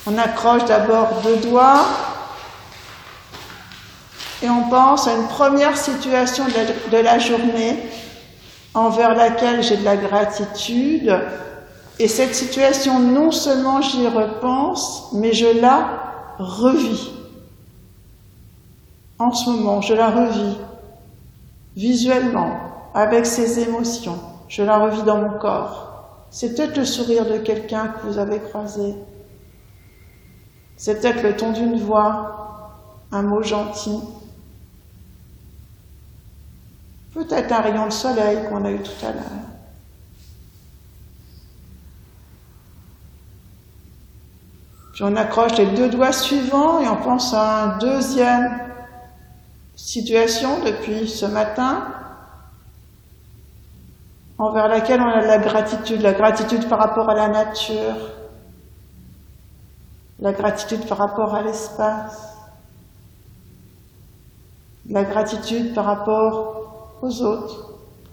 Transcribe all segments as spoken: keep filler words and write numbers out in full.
On accroche d'abord deux doigts et on pense à une première situation de la, de la journée envers laquelle j'ai de la gratitude. Et cette situation, non seulement j'y repense, mais je la revis. En ce moment, je la revis visuellement, avec ses émotions. Je la revis dans mon corps. C'est peut-être le sourire de quelqu'un que vous avez croisé. C'est peut-être le ton d'une voix, un mot gentil. Peut-être un rayon de soleil qu'on a eu tout à l'heure. Puis on accroche les deux doigts suivants et on pense à une deuxième situation depuis ce matin envers laquelle on a de la gratitude, la gratitude par rapport à la nature, la gratitude par rapport à l'espace, la gratitude par rapport aux autres.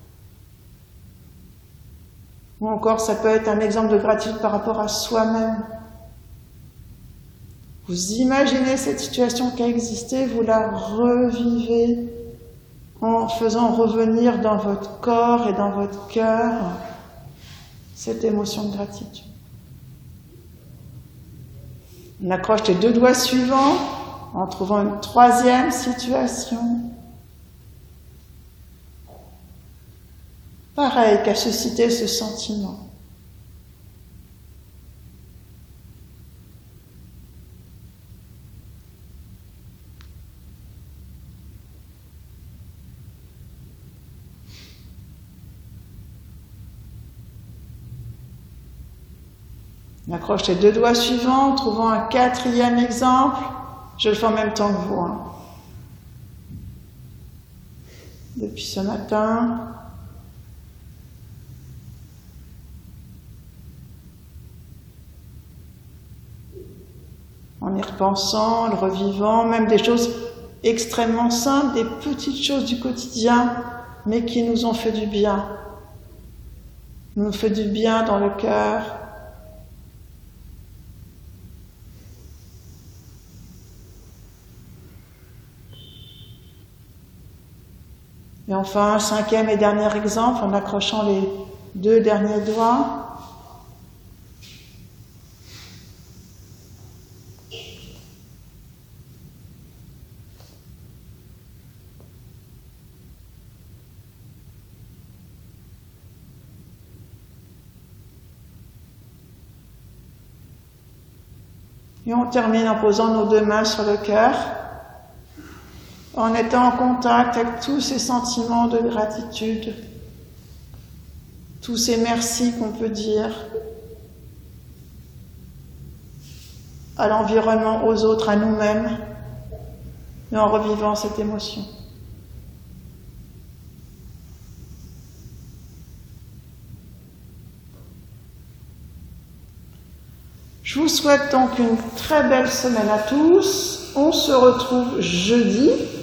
Ou encore, ça peut être un exemple de gratitude par rapport à soi-même. Vous imaginez cette situation qui a existé, vous la revivez en faisant revenir dans votre corps et dans votre cœur cette émotion de gratitude. On accroche les deux doigts suivants en trouvant une troisième situation. Pareil, qu'à susciter ce sentiment. On accroche les deux doigts suivants, en trouvant un quatrième exemple. Je le fais en même temps que vous. Hein. Depuis ce matin. En y repensant, en le revivant, même des choses extrêmement simples, des petites choses du quotidien, mais qui nous ont fait du bien. Nous fait du bien dans le cœur. Et enfin, un cinquième et dernier exemple, en accrochant les deux derniers doigts. Et on termine en posant nos deux mains sur le cœur, en étant en contact avec tous ces sentiments de gratitude, tous ces merci qu'on peut dire à l'environnement, aux autres, à nous-mêmes, et en revivant cette émotion. Je vous souhaite donc une très belle semaine à tous. On se retrouve jeudi